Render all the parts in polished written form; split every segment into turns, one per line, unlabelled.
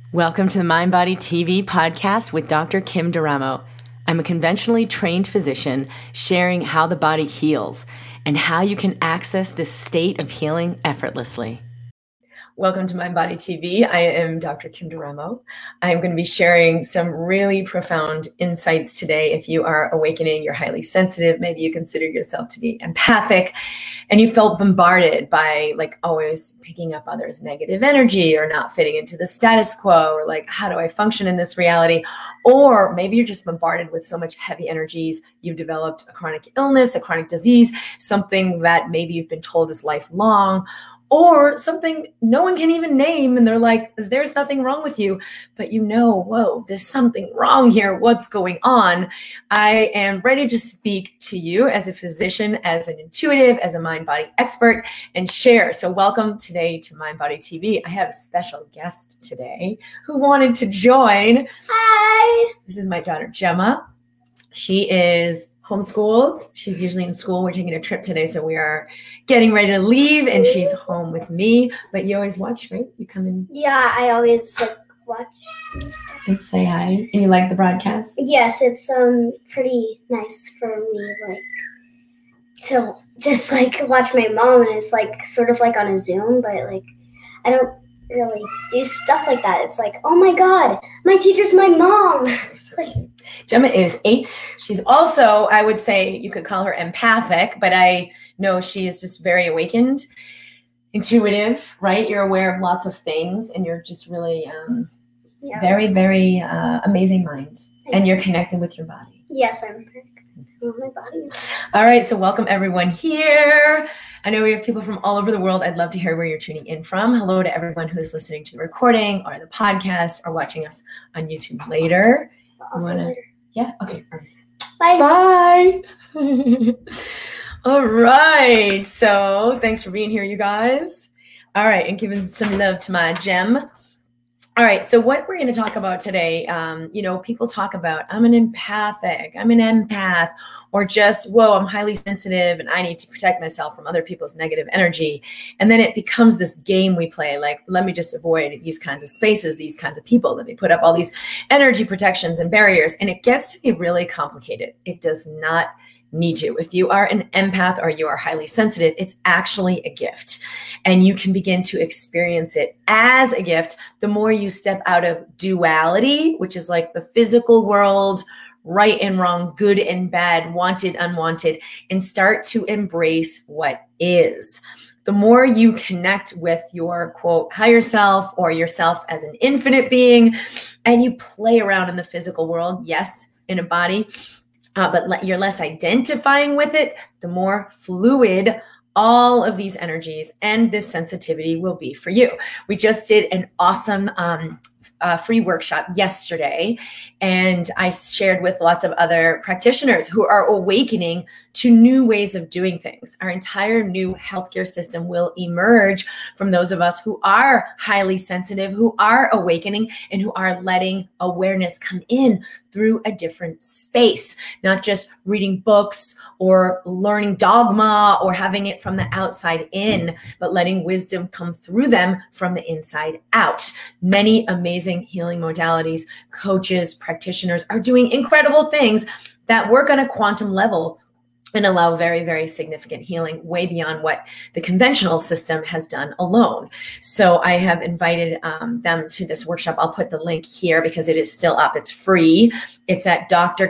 Welcome to the Mind Body TV podcast with Dr. Kim D'Eramo. I'm a conventionally trained physician sharing how the body heals and how you can access this state of healing effortlessly. Welcome to Mind Body TV. I am Dr. Kim D'Eramo. I'm going to be sharing some really profound insights today. If you are awakening, you're highly sensitive, maybe you consider yourself to be empathic, and you felt bombarded by always picking up others' negative energy or not fitting into the status quo, or how do I function in this reality? Or maybe you're just bombarded with so much heavy energies. You've developed a chronic illness, a chronic disease, something that maybe you've been told is lifelong, or something no one can even name, and they're like, there's nothing wrong with you, but whoa, there's something wrong here. What's going on? I am ready to speak to you as a physician, as an intuitive, as a mind-body expert, and share. So welcome today to Mind Body TV. I have a special guest today who wanted to join.
Hi.
This is my daughter, Gemma. She is homeschooled. She's usually in school. We're taking a trip today, so we are getting ready to leave, and she's home with me. But you always watch, right? You come in.
Yeah, I always watch
and say hi. And you like the broadcast?
Yes, it's pretty nice for me to just watch my mom, and it's sort of on a Zoom, but I don't really do stuff like that. It's oh my God, my teacher's my mom. It's
Gemma is 8. She's also, I would say you could call her empathic, but I know she is just very awakened, intuitive, right? You're aware of lots of things, and you're just really very, very amazing mind. And you're connected with your body.
Yes, I'm connected with my body.
All right, so welcome everyone here. I know we have people from all over the world. I'd love to hear where you're tuning in from. Hello to everyone who's listening to the recording or the podcast or watching us on YouTube later.
Later.
Yeah, okay.
Bye.
Bye. All right, so thanks for being here, you guys. All right, and giving some love to my Gem. All right, so what we're going to talk about today, people talk about, I'm an empathic, I'm an empath, or just, whoa, I'm highly sensitive and I need to protect myself from other people's negative energy. And then it becomes this game we play, let me just avoid these kinds of spaces, these kinds of people. Let me put up all these energy protections and barriers. And it gets to be really complicated. It does not need to. If you are an empath or you are highly sensitive, it's actually a gift, and you can begin to experience it as a gift the more you step out of duality, which is the physical world, right and wrong, good and bad, wanted, unwanted, and start to embrace what is. The more you connect with your, quote, higher self or yourself as an infinite being, and you play around in the physical world, yes, in a body, but you're less identifying with it, the more fluid all of these energies and this sensitivity will be for you. We just did an awesome free workshop yesterday, and I shared with lots of other practitioners who are awakening to new ways of doing things. Our entire new healthcare system will emerge from those of us who are highly sensitive, who are awakening, and who are letting awareness come in through a different space, not just reading books or learning dogma or having it from the outside in, but letting wisdom come through them from the inside out. Many amazing healing modalities, coaches, practitioners are doing incredible things that work on a quantum level and allow very, very significant healing way beyond what the conventional system has done alone. So I have invited them to this workshop. I'll put the link here because it is still up. It's free. It's at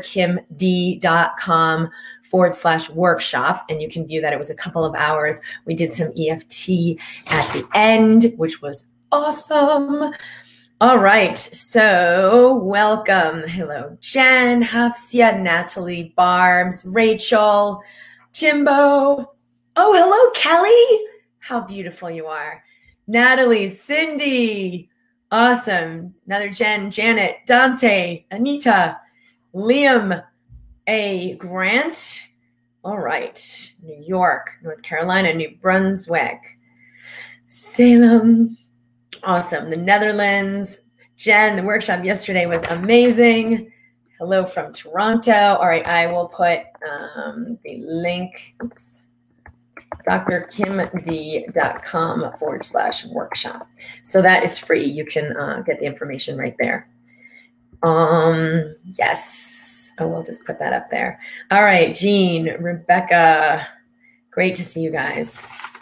drkimd.com/workshop, and you can view that. It was a couple of hours. We did some EFT at the end, which was awesome. All right, so welcome. Hello, Jen, Hafsia, Natalie, Barbs, Rachel, Jimbo. Oh, hello, Kelly. How beautiful you are. Natalie, Cindy. Awesome. Another Jen, Janet, Dante, Anita, Liam, A. Grant. All right, New York, North Carolina, New Brunswick, Salem. Awesome. The Netherlands. Jen, the workshop yesterday was amazing. Hello from Toronto. All right, I will put the link drkimd.com/workshop. So that is free. You can get the information right there. Yes. Oh, we'll just put that up there. All right, Jean, Rebecca, great to see you guys.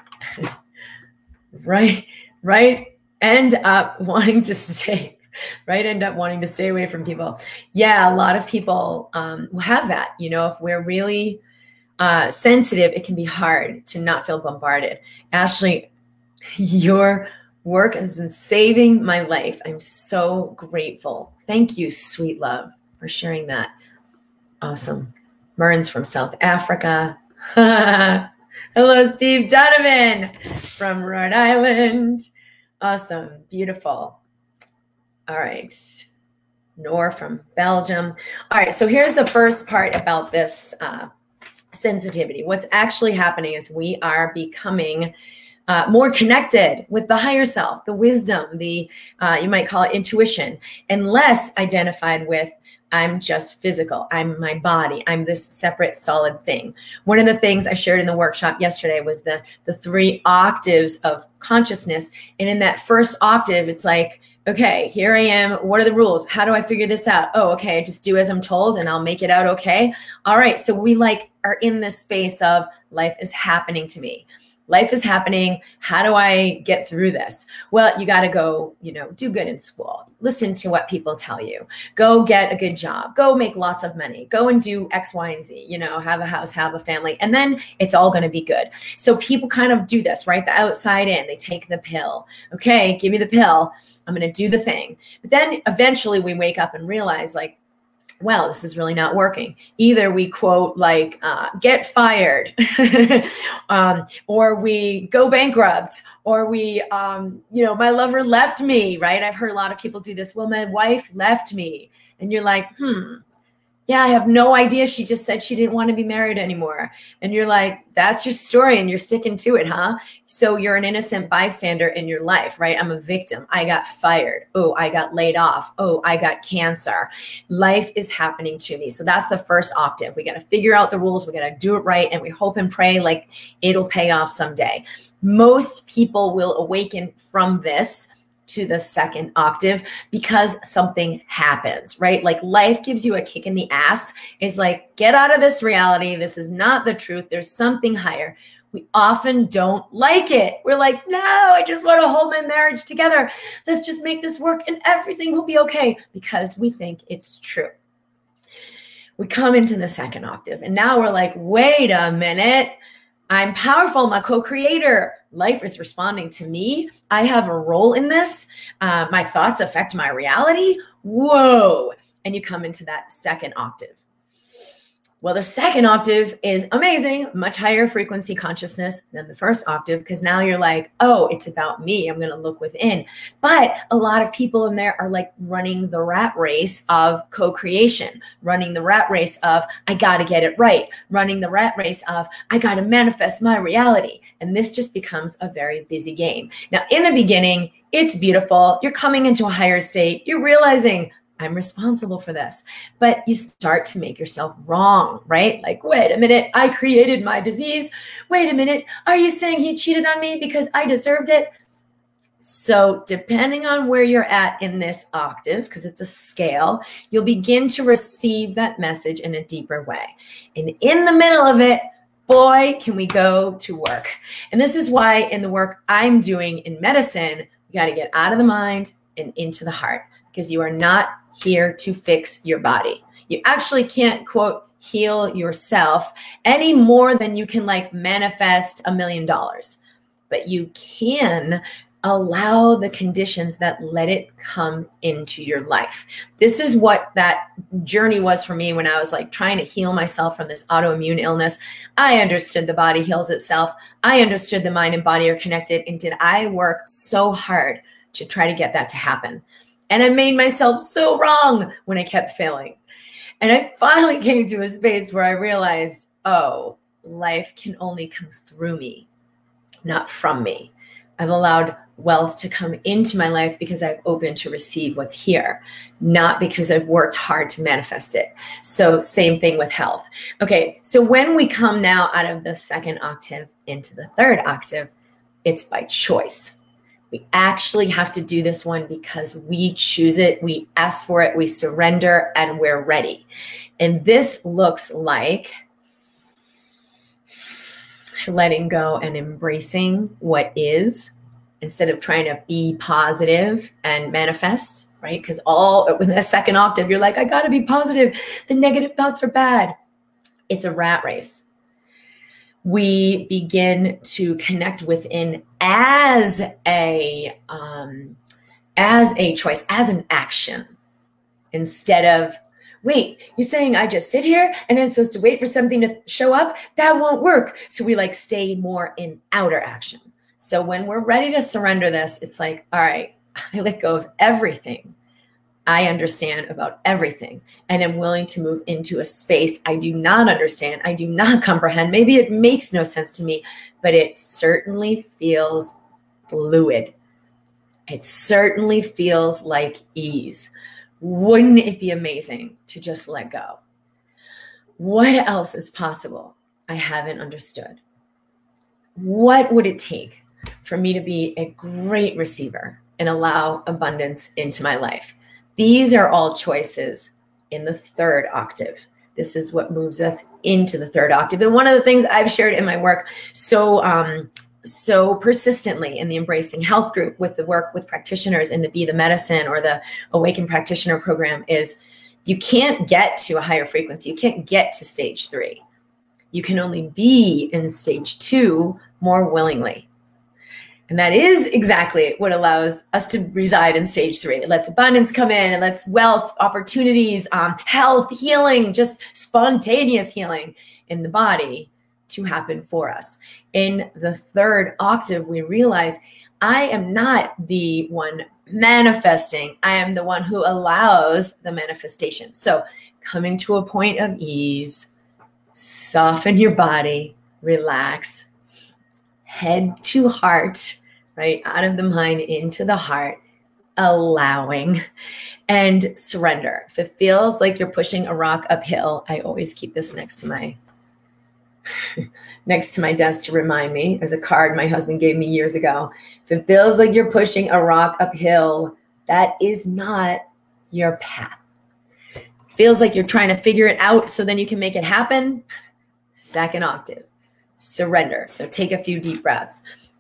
Right. End up wanting to stay away from people. Yeah, a lot of people have that. If we're really sensitive, it can be hard to not feel bombarded. Ashley, your work has been saving my life. I'm so grateful. Thank you, sweet love, for sharing that. Awesome. Mern's from South Africa. Hello, Steve Donovan from Rhode Island. Awesome. Beautiful. All right. Nor from Belgium. All right. So here's the first part about this sensitivity. What's actually happening is we are becoming more connected with the higher self, the wisdom, the you might call it intuition, and less identified with I'm just physical. I'm my body. I'm this separate, solid thing. One of the things I shared in the workshop yesterday was the 3 octaves of consciousness. And in that first octave, it's like, okay, here I am. What are the rules? How do I figure this out? Oh, okay. I just do as I'm told and I'll make it out okay. All right. So we are in this space of life is happening to me. Life is happening. How do I get through this? Well, you got to go, do good in school. Listen to what people tell you. Go get a good job. Go make lots of money. Go and do X, Y, and Z, have a house, have a family, and then it's all going to be good. So people kind of do this, right? The outside in, they take the pill. Okay, give me the pill. I'm going to do the thing. But then eventually we wake up and realize well, this is really not working. Either we quote get fired or we go bankrupt or we, my lover left me, right? I've heard a lot of people do this. Well, my wife left me. And you're like, yeah, I have no idea. She just said she didn't want to be married anymore. And you're like, that's your story and you're sticking to it, huh? So you're an innocent bystander in your life, right? I'm a victim. I got fired. Oh, I got laid off. Oh, I got cancer. Life is happening to me. So that's the first octave. We got to figure out the rules. We got to do it right. And we hope and pray it'll pay off someday. Most people will awaken from this to the second octave because something happens, right? Life gives you a kick in the ass. It's get out of this reality. This is not the truth. There's something higher. We often don't like it. We're like, no, I just want to hold my marriage together. Let's just make this work and everything will be okay because we think it's true. We come into the second octave and now we're like, wait a minute. I'm powerful. I'm a co-creator. Life is responding to me. I have a role in this. My thoughts affect my reality. Whoa. And you come into that second octave. Well, the second octave is amazing, much higher frequency consciousness than the first octave, because now you're like, oh, it's about me. I'm going to look within. But a lot of people in there are running the rat race of co-creation, running the rat race of, I got to get it right, running the rat race of, I got to manifest my reality. And this just becomes a very busy game. Now, in the beginning, it's beautiful. You're coming into a higher state. You're realizing, I'm responsible for this. But you start to make yourself wrong, right? Wait a minute, I created my disease. Wait a minute, are you saying he cheated on me because I deserved it? So depending on where you're at in this octave, because it's a scale, you'll begin to receive that message in a deeper way. And in the middle of it, boy, can we go to work. And this is why in the work I'm doing in medicine, you got to get out of the mind and into the heart, because you are not here to fix your body. You actually can't, quote, heal yourself any more than you can manifest $1 million. But you can allow the conditions that let it come into your life. This is what that journey was for me when I was trying to heal myself from this autoimmune illness. I understood the body heals itself. I understood the mind and body are connected. And did I work so hard to try to get that to happen? And I made myself so wrong when I kept failing. And I finally came to a space where I realized, oh, life can only come through me, not from me. I've allowed wealth to come into my life because I've opened to receive what's here, not because I've worked hard to manifest it. So same thing with health. Okay, so when we come now out of the second octave into the third octave, it's by choice. We actually have to do this one because we choose it, we ask for it, we surrender, and we're ready. And this looks like letting go and embracing what is instead of trying to be positive and manifest, right? Because all within the second octave, you're like, I got to be positive. The negative thoughts are bad. It's a rat race. We begin to connect within as a choice, as an action, instead of, wait, you're saying I just sit here and I'm supposed to wait for something to show up? That won't work. So we like stay more in outer action. So when we're ready to surrender this, it's like, all right, I let go of everything I understand about everything, and I'm willing to move into a space I do not understand, I do not comprehend. Maybe it makes no sense to me, but it certainly feels fluid. It certainly feels like ease. Wouldn't it be amazing to just let go? What else is possible I haven't understood? What would it take for me to be a great receiver and allow abundance into my life? These are all choices in the third octave. This is what moves us into the third octave. And one of the things I've shared in my work so persistently in the Embracing Health group with the work with practitioners in the Be the Medicine or the Awaken Practitioner program is you can't get to a higher frequency. You can't get to stage 3. You can only be in stage 2 more willingly. And that is exactly what allows us to reside in stage 3. It lets abundance come in. It lets wealth, opportunities, health, healing, just spontaneous healing in the body to happen for us. In the third octave, we realize I am not the one manifesting. I am the one who allows the manifestation. So coming to a point of ease, soften your body, relax, head to heart, right? Out of the mind into the heart, allowing and surrender. If it feels like you're pushing a rock uphill, I always keep this next to my desk to remind me. There's a card my husband gave me years ago. If it feels like you're pushing a rock uphill, that is not your path. Feels like you're trying to figure it out so then you can make it happen. Second octave. Surrender. So take a few deep breaths.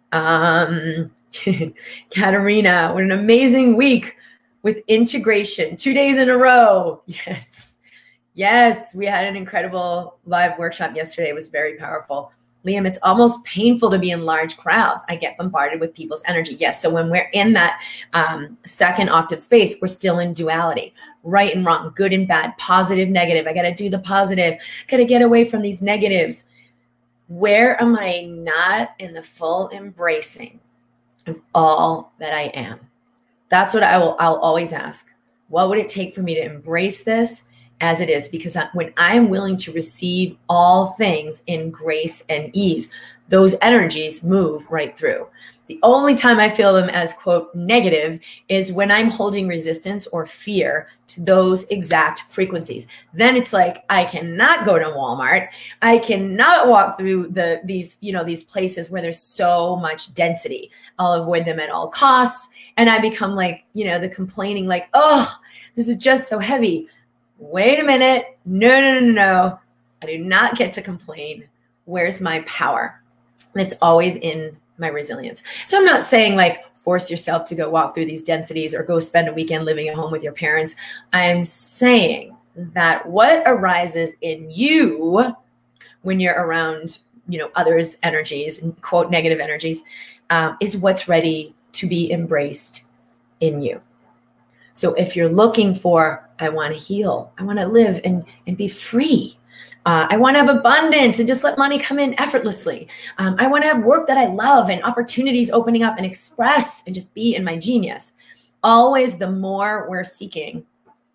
Katerina, what an amazing week with integration. 2 days in a row. Yes, we had an incredible live workshop yesterday. It was very powerful. Liam, it's almost painful to be in large crowds. I get bombarded with people's energy. Yes, so when we're in that second octave space, we're still in duality. Right and wrong, good and bad, positive, negative. I got to do the positive. Got to get away from these negatives. Where am I not in the full embracing of all that I am? That's what I'll always ask. What would it take for me to embrace this as it is? Because when I'm willing to receive all things in grace and ease, those energies move right through. The only time I feel them as, quote, negative is when I'm holding resistance or fear to those exact frequencies. Then it's like, I cannot go to Walmart. I cannot walk through these places where there's so much density. I'll avoid them at all costs. And I become like, the complaining, like, oh, this is just so heavy. Wait a minute. No. I do not get to complain. Where's my power? And it's always in my resilience. So I'm not saying like force yourself to go walk through these densities or go spend a weekend living at home with your parents. I'm saying that what arises in you when you're around, others' energies and quote negative energies is what's ready to be embraced in you. So if you're looking for, I want to heal, I want to live and be free. I want to have abundance and just let money come in effortlessly. I want to have work that I love and opportunities opening up and express and just be in my genius. Always the more we're seeking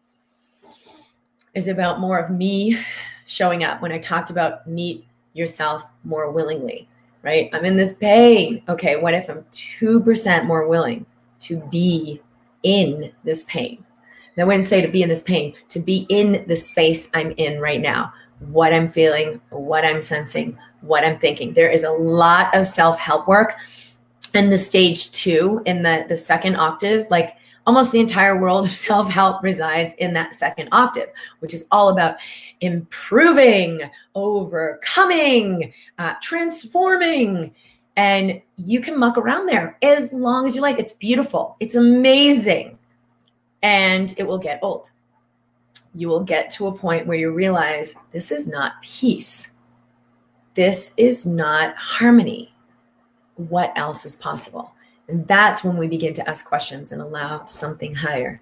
is about more of me showing up. When I talked about meet yourself more willingly, right? I'm in this pain. Okay, what if I'm 2% more willing to be in this pain? And I wouldn't say to be in this pain, to be in the space I'm in right now, what I'm feeling, what I'm sensing, what I'm thinking. There is a lot of self-help work in the stage 2, in the second octave. Like almost the entire world of self-help resides in that second octave, which is all about improving, overcoming, transforming. And you can muck around there as long as you like. It's beautiful. It's amazing. And it will get old. You will get to a point where you realize this is not peace. This is not harmony. What else is possible? And that's when we begin to ask questions and allow something higher.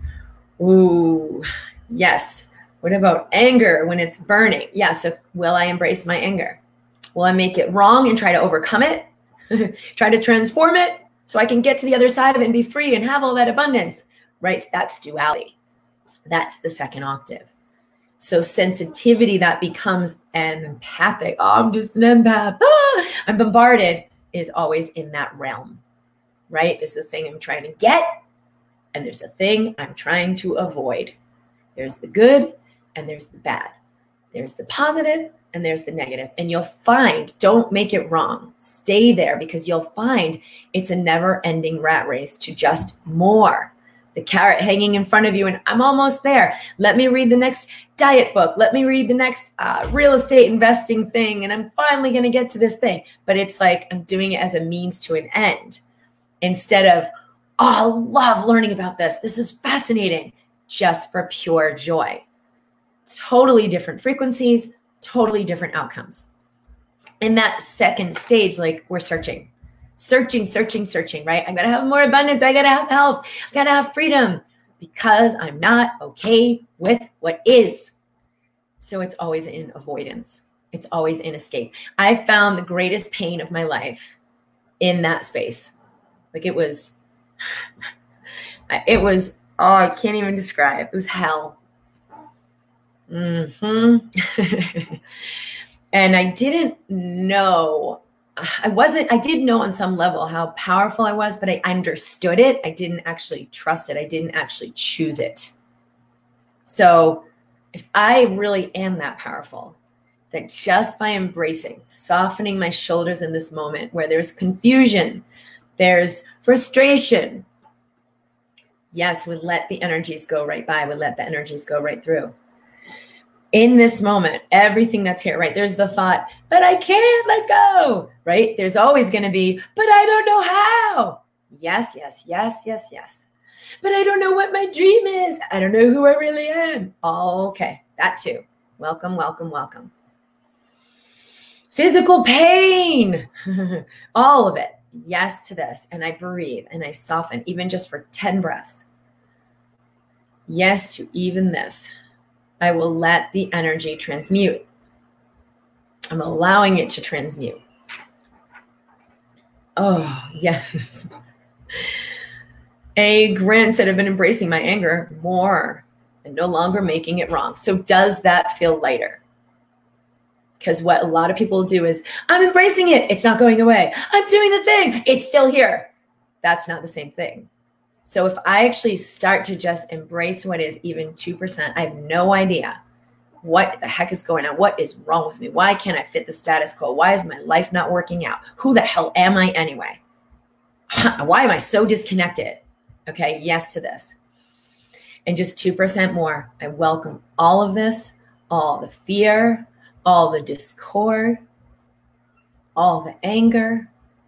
Ooh, yes. What about anger when it's burning? Yeah, so will I embrace my anger? Will I make it wrong and try to overcome it? Try to transform it so I can get to the other side of it and be free and have all that abundance, right? That's duality. That's the second octave. So sensitivity that becomes empathic. Oh, I'm just an empath. I'm bombarded is always in that realm, right? There's the thing I'm trying to get, and there's the thing I'm trying to avoid. There's the good, and there's the bad. There's the positive, and there's the negative. And you'll find, don't make it wrong. Stay there, because you'll find it's a never-ending rat race to just more. The carrot hanging in front of you, and I'm almost there. Let me read the next diet book. Let me read the next real estate investing thing, and I'm finally going to get to this thing. But it's like I'm doing it as a means to an end instead of, oh, I love learning about this. This is fascinating, just for pure joy. Totally different frequencies, totally different outcomes. In that second stage, like we're searching, right? I got to have more abundance. I got to have health. I got to have freedom because I'm not okay with what is. So it's always in avoidance. It's always in escape. I found the greatest pain of my life in that space. Like it was, oh, I can't even describe. It was hell. And I didn't know. I did know on some level how powerful I was, but I understood it. I didn't actually trust it. I didn't actually choose it. So if I really am that powerful, that just by embracing, softening my shoulders in this moment where there's confusion, there's frustration. Yes, we let the energies go right by. We let the energies go right through. In this moment, everything that's here, right? There's the thought, but I can't let go, right? There's always going to be, but I don't know how. Yes. But I don't know what my dream is. I don't know who I really am. Okay, that too. Welcome. Physical pain, all of it. Yes to this. And I breathe and I soften, even just for 10 breaths. Yes to even this. I will let the energy transmute. I'm allowing it to transmute. Oh, yes. A Grant said, I've been embracing my anger more and no longer making it wrong. So does that feel lighter? Because what a lot of people do is, I'm embracing it. It's not going away. I'm doing the thing. It's still here. That's not the same thing. So if I actually start to just embrace what is even 2%, I have no idea what the heck is going on. What is wrong with me? Why can't I fit the status quo? Why is my life not working out? Who the hell am I anyway? Why am I so disconnected? Okay, yes to this. And just 2% more. I welcome all of this, all the fear, all the discord, all the anger.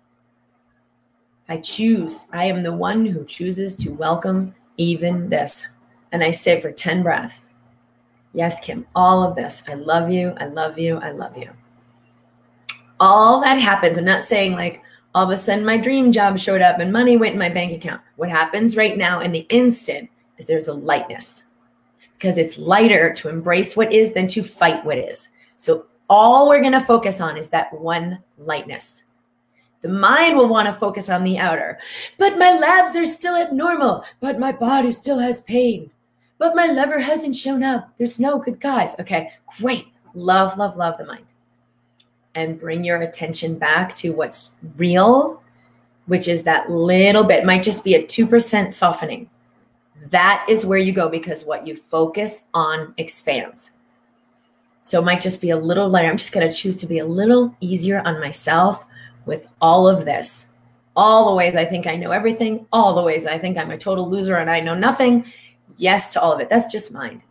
I choose. I am the one who chooses to welcome even this. And I sit for 10 breaths. Yes, Kim, all of this. I love you. I love you. I love you. All that happens. I'm not saying like all of a sudden my dream job showed up and money went in my bank account. What happens right now in the instant is there's a lightness, because it's lighter to embrace what is than to fight what is. So all we're going to focus on is that one lightness. The mind will want to focus on the outer. But my labs are still abnormal. But my body still has pain. But my liver hasn't shown up. There's no good guys. Okay, great. Love the mind. and bring your attention back to what's real, which is that little bit, might just be a 2% softening. That is where you go, because what you focus on expands. So it might just be a little lighter. I'm just going to choose to be a little easier on myself with all of this. All the ways I think I know everything, all the ways I think I'm a total loser and I know nothing. Yes to all of it. That's just mind.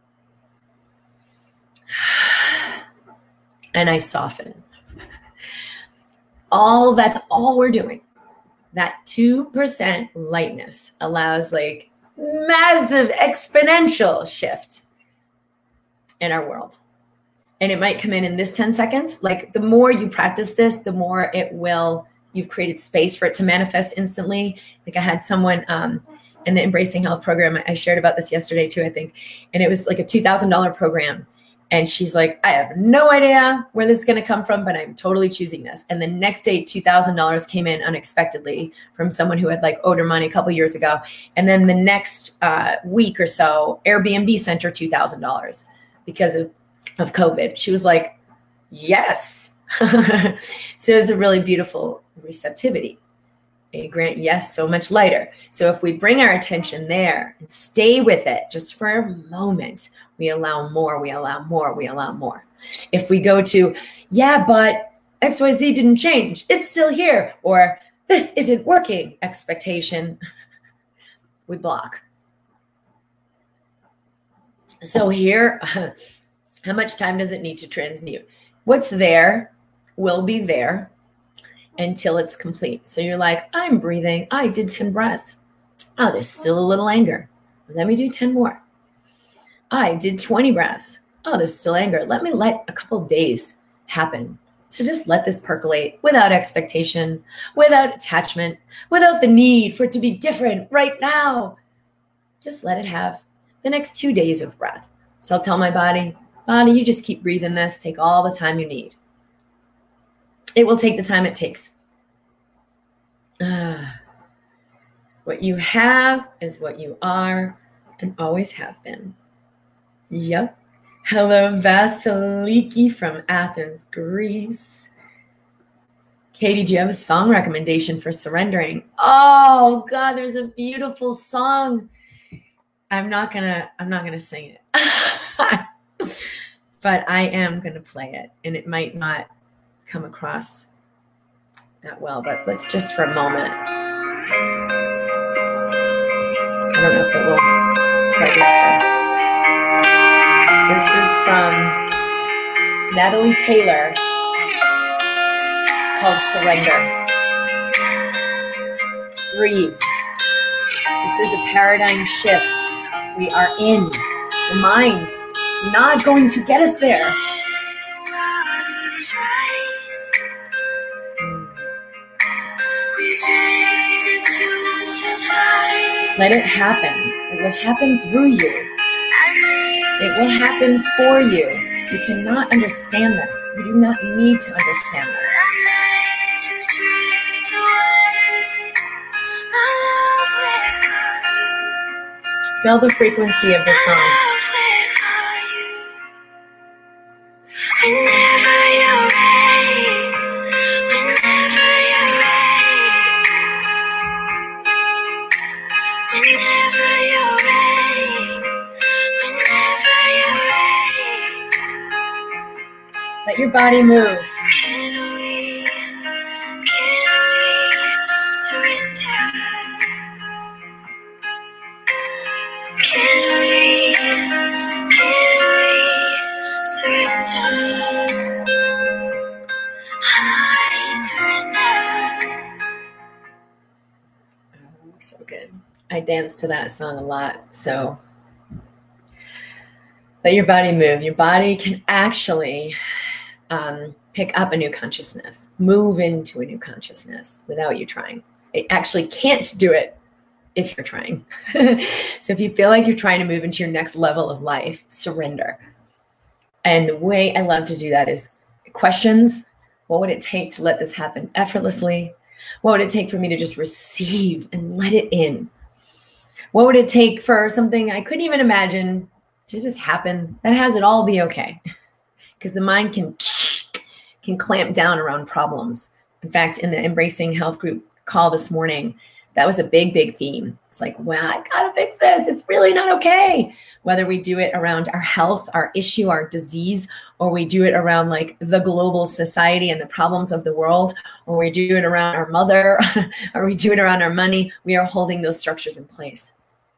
And I soften. That's all we're doing. That 2% lightness allows like massive exponential shift in our world. And it might come in this 10 seconds. Like the more you practice this, the more you've created space for it to manifest instantly. Like I had someone in the Embracing Health program, I shared about this yesterday too, I think. And it was like a $2,000 program. And she's like, I have no idea where this is going to come from, but I'm totally choosing this. And the next day, $2,000 came in unexpectedly from someone who had like owed her money a couple years ago. And then the next week or so, Airbnb sent her $2,000 because of COVID. She was like, yes. So it was a really beautiful receptivity. A grant yes so much lighter. So if we bring our attention there and stay with it just for a moment, we allow more, we allow more, we allow more. If we go to, yeah, but XYZ didn't change, it's still here, or this isn't working, expectation, we block. So here, how much time does it need to transmute? What's there will be there until it's complete. So you're like, I'm breathing. I did 10 breaths. Oh, there's still a little anger. Let me do 10 more. I did 20 breaths. Oh, there's still anger. Let a couple days happen. So just let this percolate without expectation, without attachment, without the need for it to be different right now. Just let it have the next 2 days of breath. So I'll tell my body, you just keep breathing this. Take all the time you need. It will take the time it takes. What you have is what you are and always have been. Yep. Hello, Vasiliki from Athens, Greece. Katie, do you have a song recommendation for surrendering? Oh God, there's a beautiful song. I'm not gonna sing it. But I am gonna play it, and it might not come across that well, but let's just for a moment. I don't know if it will register. This is from Natalie Taylor. It's called Surrender. Breathe. This is a paradigm shift we are in. The mind is not going to get us there. Let it happen. It will happen through you. It will happen for you. You cannot understand this. You do not need to understand this. Just feel the frequency of the song. Let your body move. Can we surrender? Can we surrender? I surrender. Oh, so good. I dance to that song a lot, so let your body move. Your body can actually pick up a new consciousness, move into a new consciousness without you trying. It actually can't do it if you're trying. So if you feel like you're trying to move into your next level of life, surrender. And the way I love to do that is questions. What would it take to let this happen effortlessly? What would it take for me to just receive and let it in? What would it take for something I couldn't even imagine to just happen that has it all be okay? Because the mind can can clamp down around problems. In fact, in the Embracing Health group call this morning, that was a big, big theme. It's like, well, I gotta fix this. It's really not okay. Whether we do it around our health, our issue, our disease, or we do it around like the global society and the problems of the world, or we do it around our mother, or we do it around our money, we are holding those structures in place.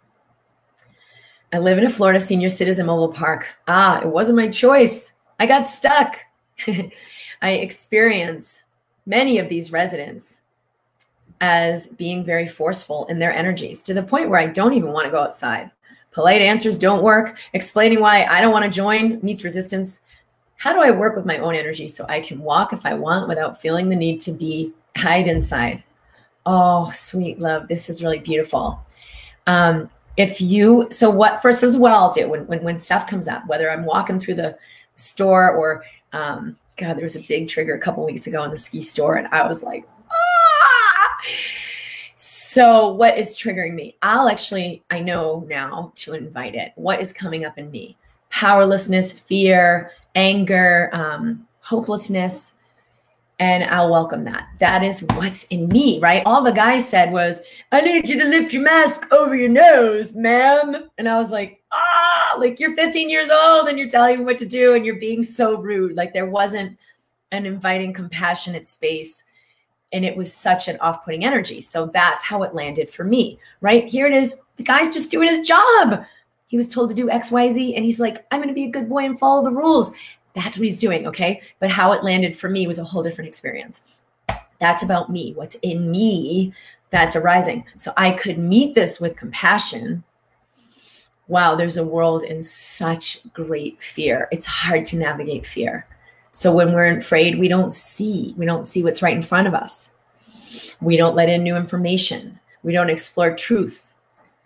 I live in a Florida senior citizen mobile park. It wasn't my choice. I got stuck. I experience many of these residents as being very forceful in their energies to the point where I don't even want to go outside. Polite answers don't work. Explaining why I don't want to join meets resistance. How do I work with my own energy so I can walk if I want without feeling the need to hide inside? Oh, sweet love. This is really beautiful. This is what I'll do when stuff comes up, whether I'm walking through the store or, there was a big trigger a couple weeks ago in the ski store. And I was like, So what is triggering me? I know now to invite it. What is coming up in me? Powerlessness, fear, anger, hopelessness. And I'll welcome that. That is what's in me, right? All the guy said was, I need you to lift your mask over your nose, ma'am. And I was like, like you're 15 years old and you're telling me what to do and you're being so rude. Like there wasn't an inviting, compassionate space. And it was such an off-putting energy. So that's how it landed for me, right? Here it is. The guy's just doing his job. He was told to do X, Y, Z. And he's like, I'm going to be a good boy and follow the rules. That's what he's doing, okay? But how it landed for me was a whole different experience. That's about me. What's in me that's arising. So I could meet this with compassion. Wow, there's a world in such great fear. It's hard to navigate fear. So when we're afraid, we don't see what's right in front of us. We don't let in new information. We don't explore truth.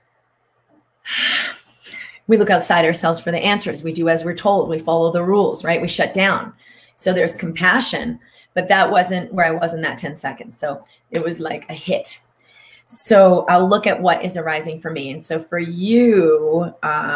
We look outside ourselves for the answers. We do as we're told. We follow the rules, right? We shut down. So there's compassion, but that wasn't where I was in that 10 seconds. So it was like a hit. So I'll look at what is arising for me. And so for you,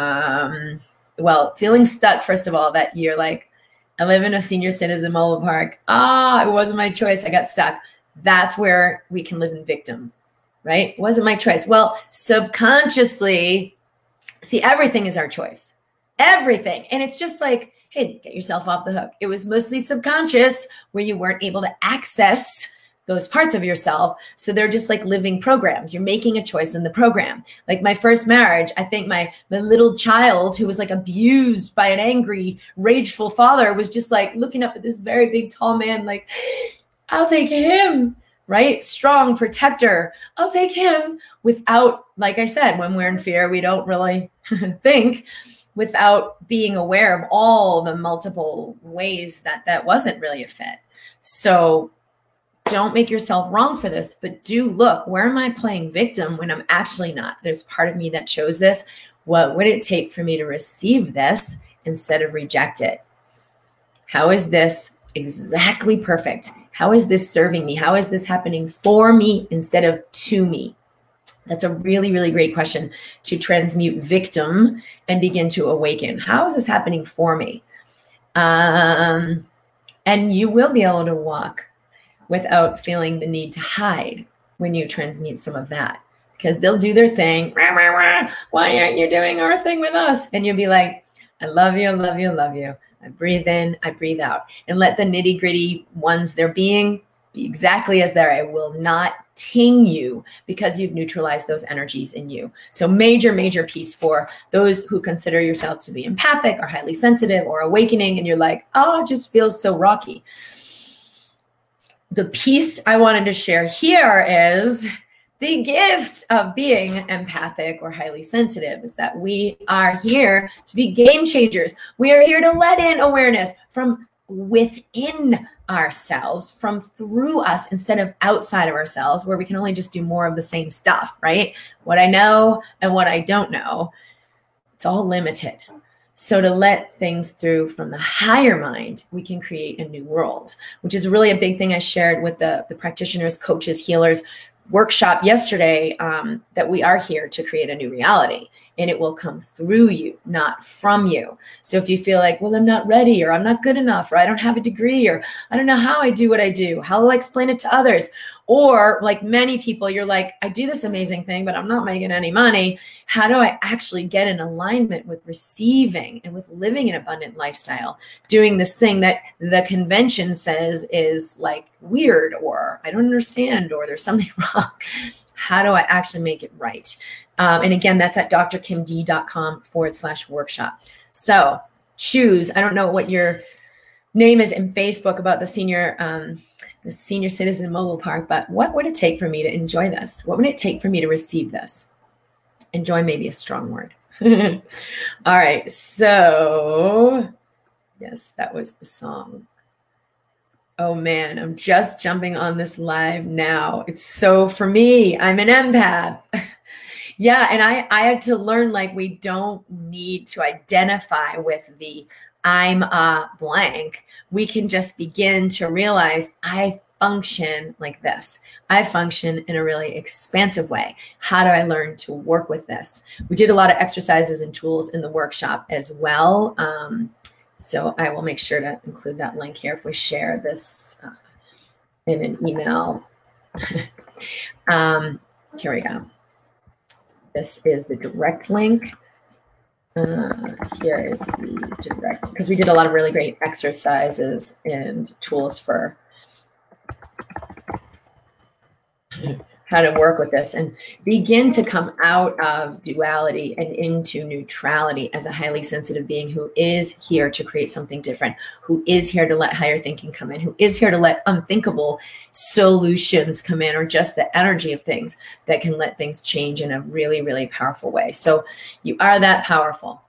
feeling stuck, first of all, that you're like, I live in a senior citizen mobile park. It wasn't my choice. I got stuck. That's where we can live in victim, right? It wasn't my choice. Well, subconsciously, see, everything is our choice. Everything. And it's just like, hey, get yourself off the hook. It was mostly subconscious where you weren't able to access those parts of yourself. So they're just like living programs. You're making a choice in the program. Like my first marriage, I think my little child who was like abused by an angry, rageful father was just like looking up at this very big, tall man, like, I'll take him, right? Strong protector. I'll take him without, like I said, when we're in fear, we don't really think without being aware of all the multiple ways that wasn't really a fit. So don't make yourself wrong for this, but do look, where am I playing victim when I'm actually not? There's part of me that chose this. What would it take for me to receive this instead of reject it? How is this exactly perfect? How is this serving me? How is this happening for me instead of to me? That's a really, really great question to transmute victim and begin to awaken. How is this happening for me? And you will be able to walk without feeling the need to hide when you transmute some of that, because they'll do their thing. Rah, rah, rah. Why aren't you doing our thing with us? And you'll be like, I love you, I love you, I love you. I breathe in, I breathe out, and let the nitty gritty ones they're be exactly as they're. I will not ting you because you've neutralized those energies in you. So major, major piece for those who consider yourself to be empathic or highly sensitive or awakening. And you're like, it just feels so rocky. The piece I wanted to share here is the gift of being empathic or highly sensitive is that we are here to be game changers. We are here to let in awareness from within ourselves, from through us instead of outside of ourselves, where we can only just do more of the same stuff, right? What I know and what I don't know, it's all limited. So to let things through from the higher mind, we can create a new world, which is really a big thing I shared with the practitioners, coaches, healers workshop yesterday, that we are here to create a new reality. and it will come through you, not from you. So if you feel like, well, I'm not ready, or I'm not good enough, or I don't have a degree, or I don't know how I do what I do, how will I explain it to others? Or like many people, you're like, I do this amazing thing, but I'm not making any money. How do I actually get in alignment with receiving and with living an abundant lifestyle, doing this thing that the convention says is like weird, or I don't understand, or there's something wrong? How do I actually make it right? And again, that's at drkimd.com/workshop. So choose, I don't know what your name is in Facebook about the senior citizen mobile park, but what would it take for me to enjoy this? What would it take for me to receive this? Enjoy may be a strong word. All right. So yes, that was the song. Oh man, I'm just jumping on this live now. It's so for me, I'm an empath. Yeah. And I had to learn, like, we don't need to identify with the I'm a blank. We can just begin to realize I function like this. I function in a really expansive way. How do I learn to work with this? We did a lot of exercises and tools in the workshop as well. So I will make sure to include that link here if we share this in an email. Here we go. This is the direct link. Here is the direct, because we did a lot of really great exercises and tools for how to work with this and begin to come out of duality and into neutrality as a highly sensitive being who is here to create something different, who is here to let higher thinking come in, who is here to let unthinkable solutions come in, or just the energy of things that can let things change in a really, really powerful way. So you are that powerful.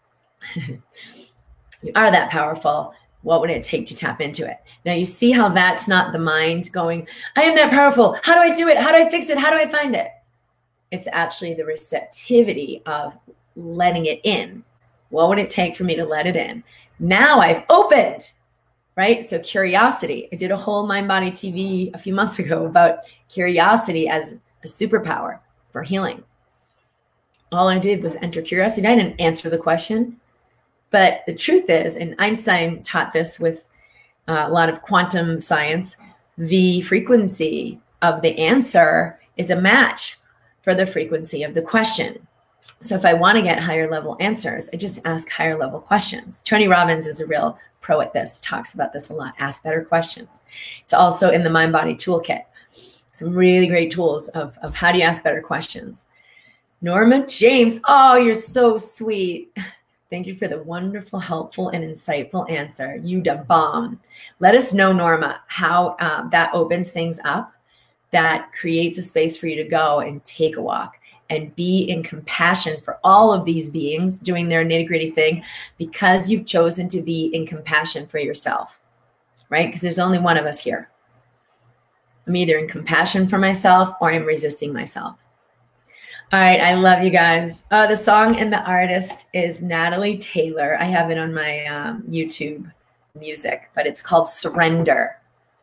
You are that powerful. What would it take to tap into it? Now you see how that's not the mind going, I am that powerful. How do I do it? How do I fix it? How do I find it? It's actually the receptivity of letting it in. What would it take for me to let it in? Now I've opened, right? So curiosity. I did a whole Mind Body TV a few months ago about curiosity as a superpower for healing. All I did was enter curiosity. I didn't answer the question. But the truth is, and Einstein taught this with a lot of quantum science, the frequency of the answer is a match for the frequency of the question. So if I want to get higher level answers, I just ask higher level questions. Tony Robbins is a real pro at this, talks about this a lot. Ask better questions. It's also in the Mind Body Toolkit. Some really great tools of how do you ask better questions. Norma James, oh, you're so sweet. Thank you for the wonderful, helpful, and insightful answer. You da bomb. Let us know, Norma, how that opens things up, that creates a space for you to go and take a walk and be in compassion for all of these beings doing their nitty-gritty thing, because you've chosen to be in compassion for yourself, right? Because there's only one of us here. I'm either in compassion for myself or I'm resisting myself. All right, I love you guys. The song and the artist is Natalie Taylor. I have it on my YouTube music, but it's called Surrender.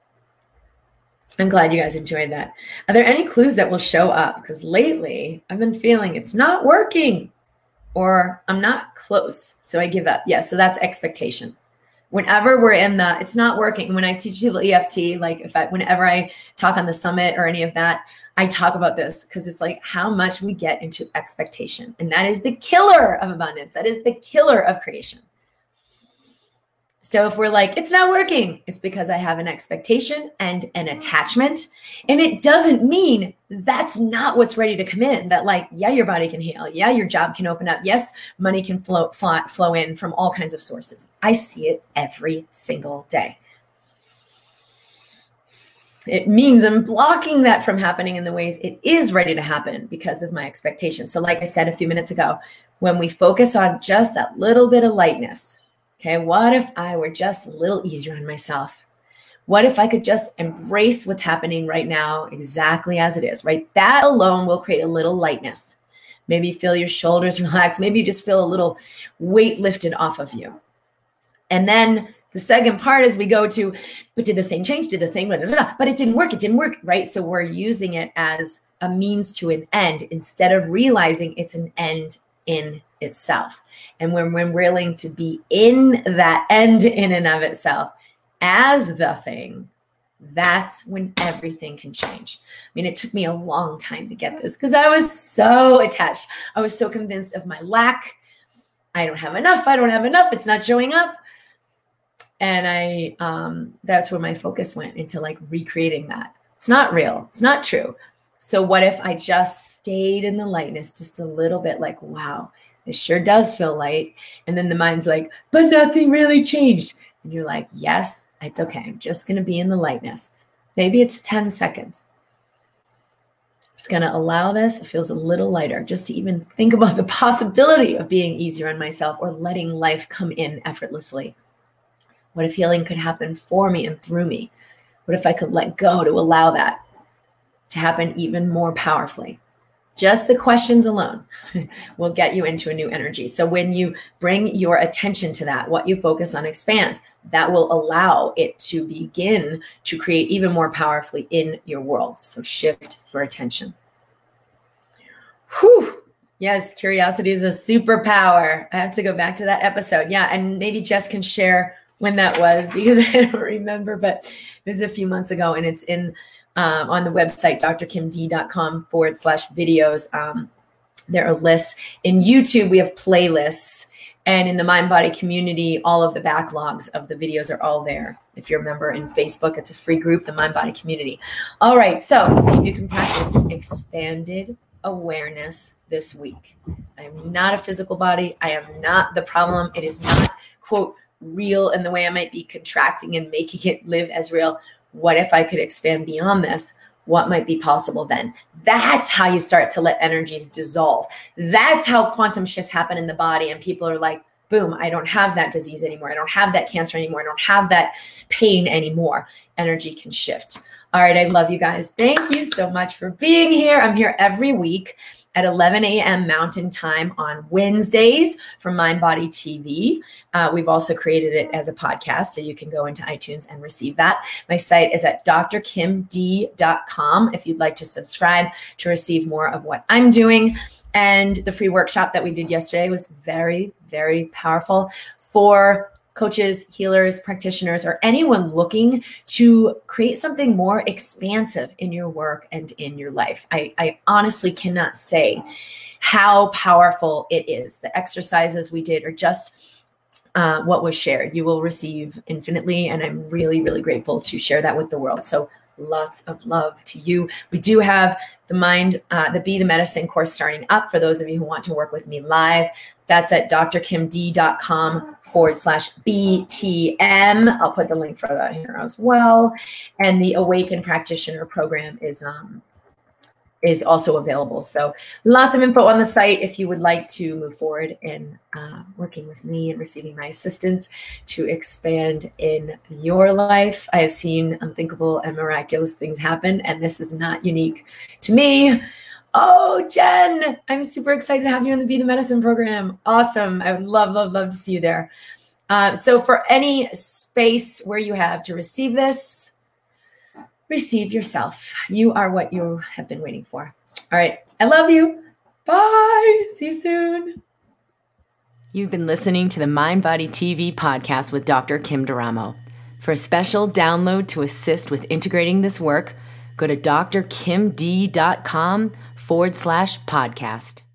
I'm glad you guys enjoyed that. Are there any clues that will show up? Because lately I've been feeling it's not working, or I'm not close, so I give up. Yes, so that's expectation. Whenever we're in the, it's not working. When I teach people EFT, like whenever I talk on the summit or any of that, I talk about this because it's like how much we get into expectation. And that is the killer of abundance. That is the killer of creation. So if we're like, it's not working, it's because I have an expectation and an attachment. And it doesn't mean that's not what's ready to come in. That like, yeah, your body can heal. Yeah, your job can open up. Yes, money can flow in from all kinds of sources. I see it every single day. It means I'm blocking that from happening in the ways it is ready to happen because of my expectations. So like I said a few minutes ago, when we focus on just that little bit of lightness, okay, what if I were just a little easier on myself? What if I could just embrace what's happening right now exactly as it is, right? That alone will create a little lightness. Maybe you feel your shoulders relax. Maybe you just feel a little weight lifted off of you. And then the second part is we go to, but did the thing change? Did the thing, blah, blah, blah, but it didn't work, right? So we're using it as a means to an end instead of realizing it's an end in itself. And when we're willing to be in that end in and of itself as the thing, that's when everything can change. I mean, it took me a long time to get this because I was so attached. I was so convinced of my lack. I don't have enough. It's not showing up. And that's where my focus went into like recreating that. It's not real. It's not true. So what if I just stayed in the lightness just a little bit, like, wow, it sure does feel light. And then the mind's like, but nothing really changed. And you're like, yes, it's okay. I'm just going to be in the lightness. Maybe it's 10 seconds. I'm just going to allow this. It feels a little lighter just to even think about the possibility of being easier on myself or letting life come in effortlessly. What if healing could happen for me and through me? What if I could let go to allow that to happen even more powerfully? Just the questions alone will get you into a new energy. So when you bring your attention to that, what you focus on expands. That will allow it to begin to create even more powerfully in your world. So shift your attention. Whew. Yes, curiosity is a superpower. I have to go back to that episode. Yeah, and maybe Jess can share when that was because I don't remember, but it was a few months ago, and it's in on the website, drkimd.com/videos. There are lists. In YouTube, we have playlists. And in the Mind Body community, all of the backlogs of the videos are all there. If you're a member in Facebook, it's a free group, the Mind Body community. All right, so see if you can practice expanded awareness this week. I am not a physical body. I am not the problem. It is not, quote, real in the way I might be contracting and making it live as real. What if I could expand beyond this? What might be possible then? That's how you start to let energies dissolve. That's how quantum shifts happen in the body. And people are like, boom, I don't have that disease anymore. I don't have that cancer anymore. I don't have that pain anymore. Energy can shift. All right. I love you guys. Thank you so much for being here. I'm here every week at 11 a.m. Mountain Time on Wednesdays for Mind Body TV. We've also created it as a podcast, so you can go into iTunes and receive that. My site is at drkimd.com if you'd like to subscribe to receive more of what I'm doing. And the free workshop that we did yesterday was very, very powerful for coaches, healers, practitioners, or anyone looking to create something more expansive in your work and in your life. I honestly cannot say how powerful it is. The exercises we did are just what was shared. You will receive infinitely, and I'm really, really grateful to share that with the world. So lots of love to you. We do have the Be the Medicine course starting up for those of you who want to work with me live. That's at drkimd.com/BTM. I'll put the link for that here as well. And the Awaken Practitioner program is also available. So lots of info on the site if you would like to move forward in working with me and receiving my assistance to expand in your life. I have seen unthinkable and miraculous things happen, and this is not unique to me. Oh, Jen, I'm super excited to have you in the Be the Medicine program. Awesome. I would love, love, love to see you there. So for any space where you have to receive this, receive yourself. You are what you have been waiting for. All right. I love you. Bye. See you soon. You've been listening to the Mind Body TV podcast with Dr. Kim D'Eramo. For a special download to assist with integrating this work, go to drkimd.com/podcast.